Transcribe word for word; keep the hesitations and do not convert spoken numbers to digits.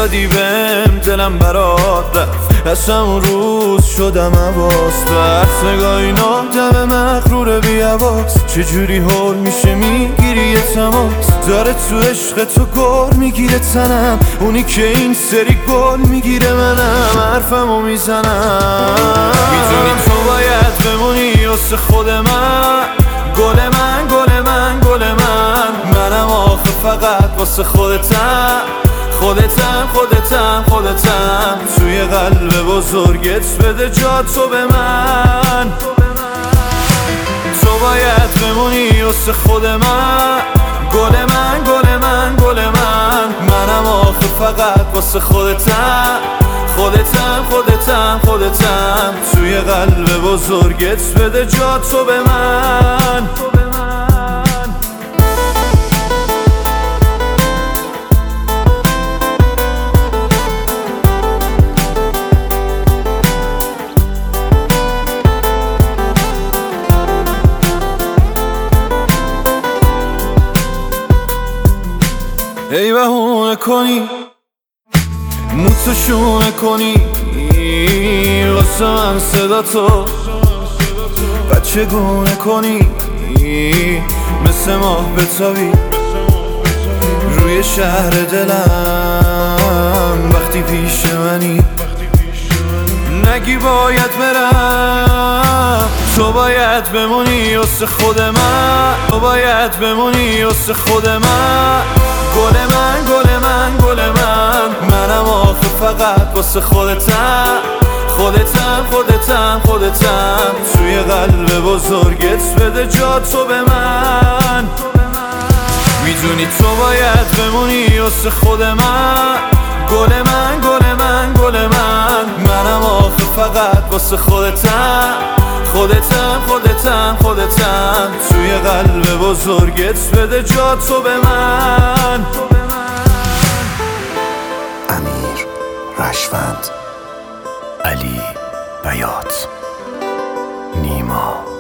دادی بهم دلم برات رفت، از همون روز شدم حواس پرت. نگاهی نادم مغرور بی حواس، چجوری حال میشه میگیری یه تماس. داره تو عشق تو گل میگیره تنم، اونی که این سری گل میگیره منم حرفمو میزنم. میدونی تو باید بمونی واسه خود من، گل من گل من گل من. منم آخه فقط واسه خودتم، خودتم خودتم خودتم. توی قلب بزرگت بده جا تو به من. تو باید بمونی واسه خود من، گل من گل من گل من. منم آخه فقط واسه خودتم، خودتم خودتم خودتم. توی قلب بزرگت بده جا تو به من. ای بهونه کنی موتو شونه کنی واسه من صدا تو بچه گونه کنی، مثل ماه بتابی روی شهر دلم وقتی پیش منی. نگی باید برم، تو باید بمونی واسه خود من، تو باید بمونی واسه خود من. گل من گل من گل من. منم آخه فقط واسه خودتم، خودتم خودتم خودتم. توی قلب بزرگت بده جا تو به من. میدونی تو باید بمونی واسه خود من، گل من گل من گل من. منم آخه فقط واسه خودتم، خودتم خودتم خودتم. توی قلب بزرگت بده جا تو به من. امیر رشوند، علی بیات، نیما.